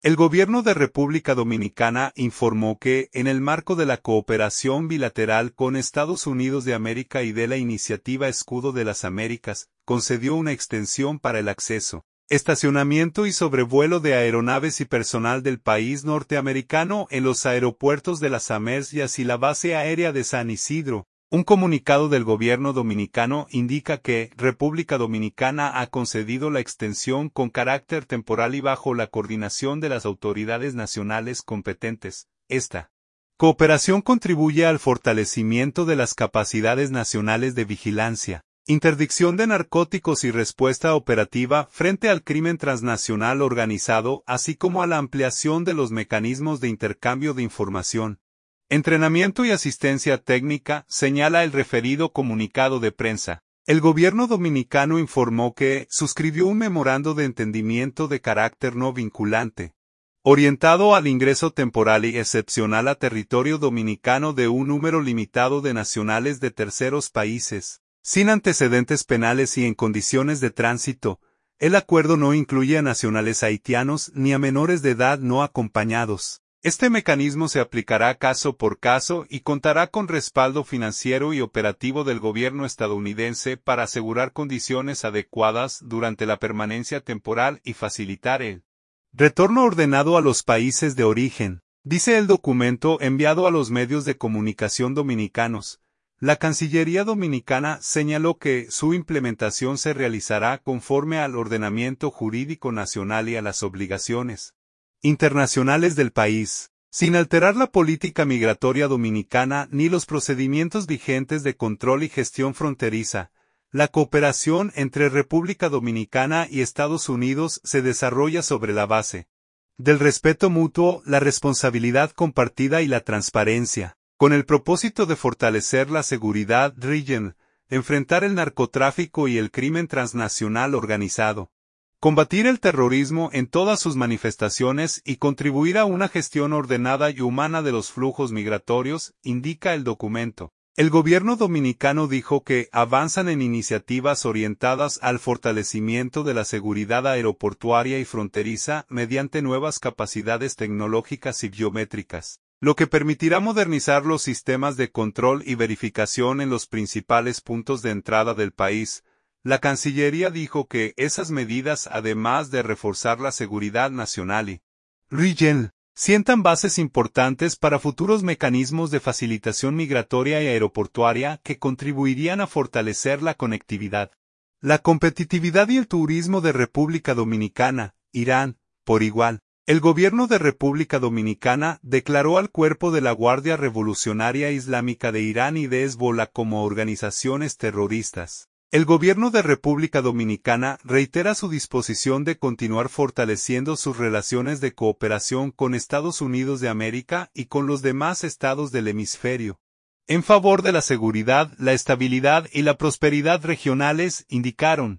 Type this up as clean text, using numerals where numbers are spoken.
El gobierno de República Dominicana informó que, en el marco de la cooperación bilateral con Estados Unidos de América y de la Iniciativa Escudo de las Américas, concedió una extensión para el acceso, estacionamiento y sobrevuelo de aeronaves y personal del país norteamericano en los aeropuertos de Las Amércias y la base aérea de San Isidro. Un comunicado del gobierno dominicano indica que República Dominicana ha concedido la extensión con carácter temporal y bajo la coordinación de las autoridades nacionales competentes. Esta cooperación contribuye al fortalecimiento de las capacidades nacionales de vigilancia, interdicción de narcóticos y respuesta operativa frente al crimen transnacional organizado, así como a la ampliación de los mecanismos de intercambio de información, entrenamiento y asistencia técnica, señala el referido comunicado de prensa. El gobierno dominicano informó que suscribió un memorando de entendimiento de carácter no vinculante, orientado al ingreso temporal y excepcional a territorio dominicano de un número limitado de nacionales de terceros países, sin antecedentes penales y en condiciones de tránsito. El acuerdo no incluye a nacionales haitianos ni a menores de edad no acompañados. Este mecanismo se aplicará caso por caso y contará con respaldo financiero y operativo del gobierno estadounidense para asegurar condiciones adecuadas durante la permanencia temporal y facilitar el retorno ordenado a los países de origen, dice el documento enviado a los medios de comunicación dominicanos. La Cancillería Dominicana señaló que su implementación se realizará conforme al ordenamiento jurídico nacional y a las obligaciones internacionales del país, sin alterar la política migratoria dominicana ni los procedimientos vigentes de control y gestión fronteriza. La cooperación entre República Dominicana y Estados Unidos se desarrolla sobre la base del respeto mutuo, la responsabilidad compartida y la transparencia, con el propósito de fortalecer la seguridad regional, enfrentar el narcotráfico y el crimen transnacional organizado, combatir el terrorismo en todas sus manifestaciones y contribuir a una gestión ordenada y humana de los flujos migratorios, indica el documento. El gobierno dominicano dijo que avanzan en iniciativas orientadas al fortalecimiento de la seguridad aeroportuaria y fronteriza mediante nuevas capacidades tecnológicas y biométricas, lo que permitirá modernizar los sistemas de control y verificación en los principales puntos de entrada del país. La Cancillería dijo que esas medidas, además de reforzar la seguridad nacional y regional, sientan bases importantes para futuros mecanismos de facilitación migratoria y aeroportuaria que contribuirían a fortalecer la conectividad, la competitividad y el turismo de República Dominicana, Irán, por igual. El gobierno de República Dominicana declaró al Cuerpo de la Guardia Revolucionaria Islámica de Irán y de Hezbollah como organizaciones terroristas. El gobierno de República Dominicana reitera su disposición de continuar fortaleciendo sus relaciones de cooperación con Estados Unidos de América y con los demás estados del hemisferio, en favor de la seguridad, la estabilidad y la prosperidad regionales, indicaron.